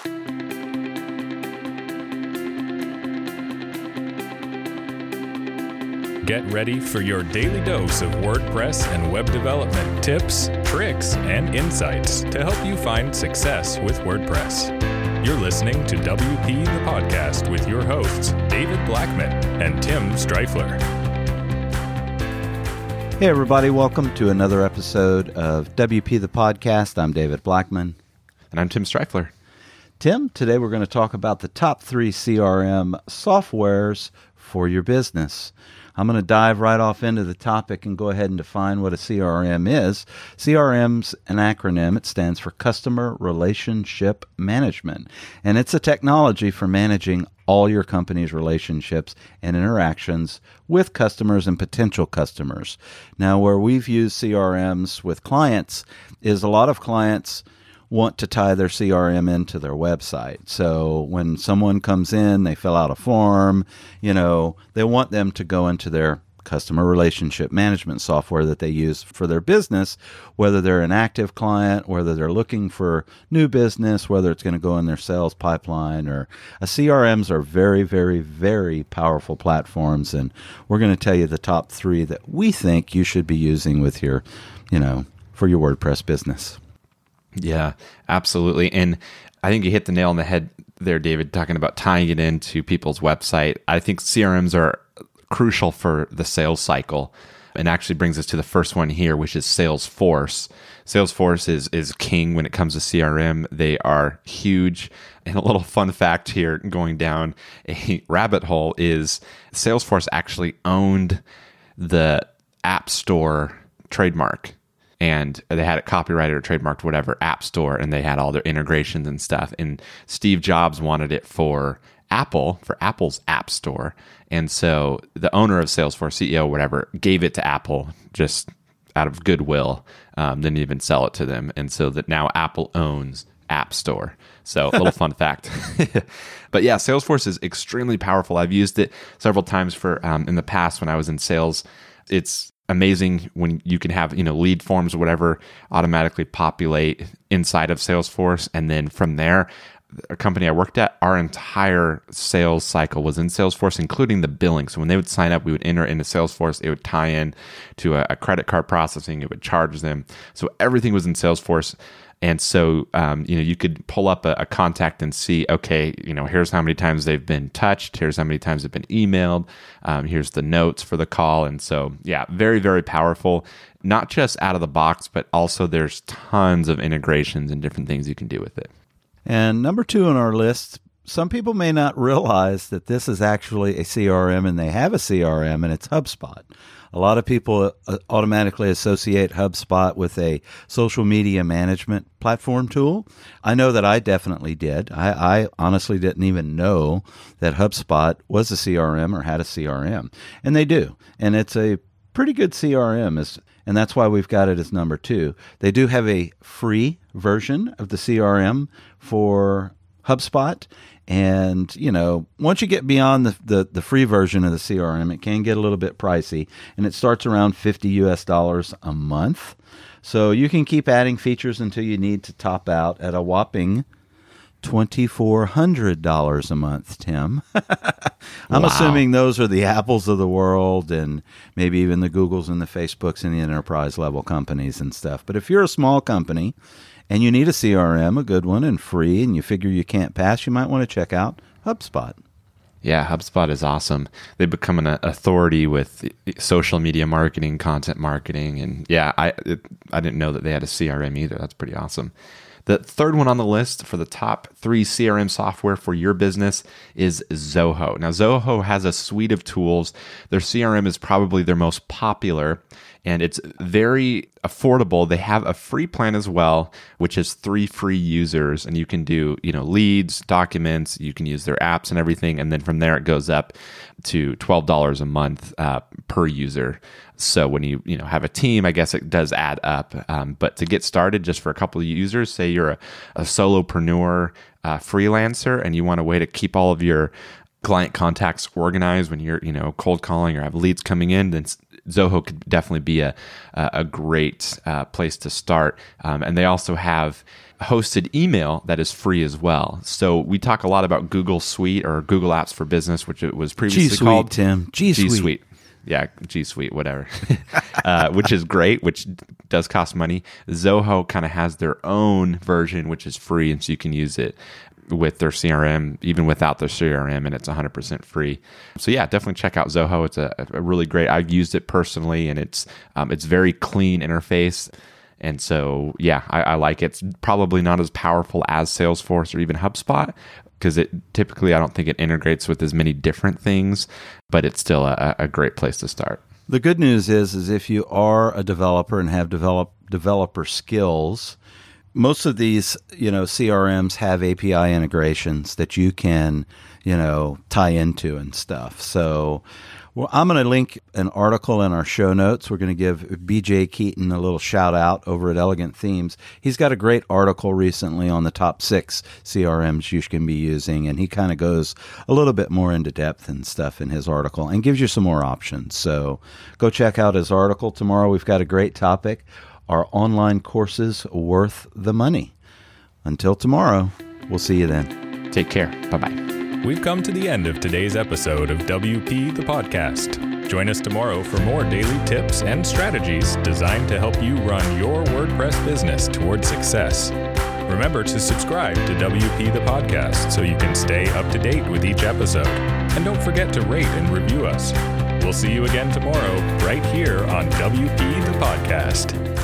Get ready for your daily dose of WordPress and web development tips, tricks, and insights to help you find success with WordPress. You're listening to WP the Podcast with your hosts, David Blackman and Tim Streifler. Hey everybody, welcome to another episode of WP the Podcast. I'm David Blackman. And I'm Tim Streifler. Tim, today we're going to talk about the top 3 CRM softwares for your business. I'm going to dive right off into the topic and go ahead and define what a CRM is. CRM's an acronym. It stands for Customer Relationship Management, and it's a technology for managing all your company's relationships and interactions with customers and potential customers. Now, where we've used CRMs with clients is a lot of clients want to tie their CRM into their website. So when someone comes in, they fill out a form, they want them to go into their customer relationship management software that they use for their business, whether they're an active client, whether they're looking for new business, whether it's going to go in their sales pipeline, or CRMs are very, very, very powerful platforms. And we're going to tell you the top 3 that we think you should be using with your, for your WordPress business. Yeah, absolutely. And I think you hit the nail on the head there, David, talking about tying it into people's website. I think CRMs are crucial for the sales cycle, and actually brings us to the first one here, which is Salesforce. Salesforce is king when it comes to CRM. They are huge. And a little fun fact here, going down a rabbit hole, is Salesforce actually owned the App Store trademark. And they had it copyrighted or trademarked, whatever, App Store, and they had all their integrations and stuff. And Steve Jobs wanted it for Apple, for Apple's App Store. And so the owner of Salesforce, CEO, whatever, gave it to Apple just out of goodwill, didn't even sell it to them. And so that now Apple owns App Store. So a little fun fact. But yeah, Salesforce is extremely powerful. I've used it several times for in the past when I was in sales. It's amazing when you can have, lead forms or whatever automatically populate inside of Salesforce. And then from there, a company I worked at, our entire sales cycle was in Salesforce, including the billing. So when they would sign up, we would enter into Salesforce. It would tie in to a credit card processing. It would charge them. So everything was in Salesforce. And so, you could pull up a contact and see, okay, here's how many times they've been touched. Here's how many times they've been emailed. Here's the notes for the call. And so, yeah, very, very powerful, not just out of the box, but also there's tons of integrations and different things you can do with it. And number 2 on our list, some people may not realize that this is actually a CRM, and they have a CRM, and it's HubSpot. A lot of people automatically associate HubSpot with a social media management platform tool. I know that I definitely did. I honestly didn't even know that HubSpot was a CRM or had a CRM. And they do. And it's a pretty good CRM, and that's why we've got it as number 2. They do have a free version of the CRM for HubSpot. And, once you get beyond the free version of the CRM, it can get a little bit pricey, and it starts around $50 a month. So you can keep adding features until you need to top out at a whopping $2,400 a month, Tim. I'm Wow. assuming those are the Apples of the world, and maybe even the Googles and the Facebooks and the enterprise level companies and stuff. But if you're a small company and you need a CRM, a good one and free, and you figure you can't pass, you might want to check out HubSpot. Yeah, HubSpot is awesome. They've become an authority with social media marketing, content marketing, and yeah, I didn't know that they had a CRM either. That's pretty awesome. The third one on the list for the top 3 CRM software for your business is Zoho. Now, Zoho has a suite of tools. Their CRM is probably their most popular, and it's very affordable. They have a free plan as well, which is 3 free users, and you can do, leads, documents, you can use their apps and everything, and then from there it goes up to $12 a month per user. So when you have a team, I guess it does add up. But to get started, just for a couple of users, say you're a solopreneur, freelancer, and you want a way to keep all of your client contacts organized when you're cold calling or have leads coming in, then Zoho could definitely be a great place to start. And they also have hosted email that is free as well. So we talk a lot about Google Suite or Google Apps for Business, which it was previously called Tim. G Suite. Yeah, G Suite, whatever, which is great, which does cost money. Zoho kind of has their own version, which is free, and so you can use it with their CRM, even without their CRM, and it's 100% free. So yeah, definitely check out Zoho. It's a really great. I've used it personally, and it's very clean interface. And so, yeah, I like it. It's probably not as powerful as Salesforce or even HubSpot, because I don't think it integrates with as many different things, but it's still a great place to start. The good news is if you are a developer and have developer skills, most of these, CRMs have API integrations that you can, tie into and stuff. So, well, I'm going to link an article in our show notes. We're going to give BJ Keaton a little shout out over at Elegant Themes. He's got a great article recently on the top 6 CRMs you can be using, and he kind of goes a little bit more into depth and stuff in his article and gives you some more options. So go check out his article. Tomorrow we've got a great topic. Are online courses worth the money? Until tomorrow, we'll see you then. Take care. Bye-bye. We've come to the end of today's episode of WP the Podcast. Join us tomorrow for more daily tips and strategies designed to help you run your WordPress business toward success. Remember to subscribe to WP the Podcast so you can stay up to date with each episode. And don't forget to rate and review us. We'll see you again tomorrow right here on WP the Podcast.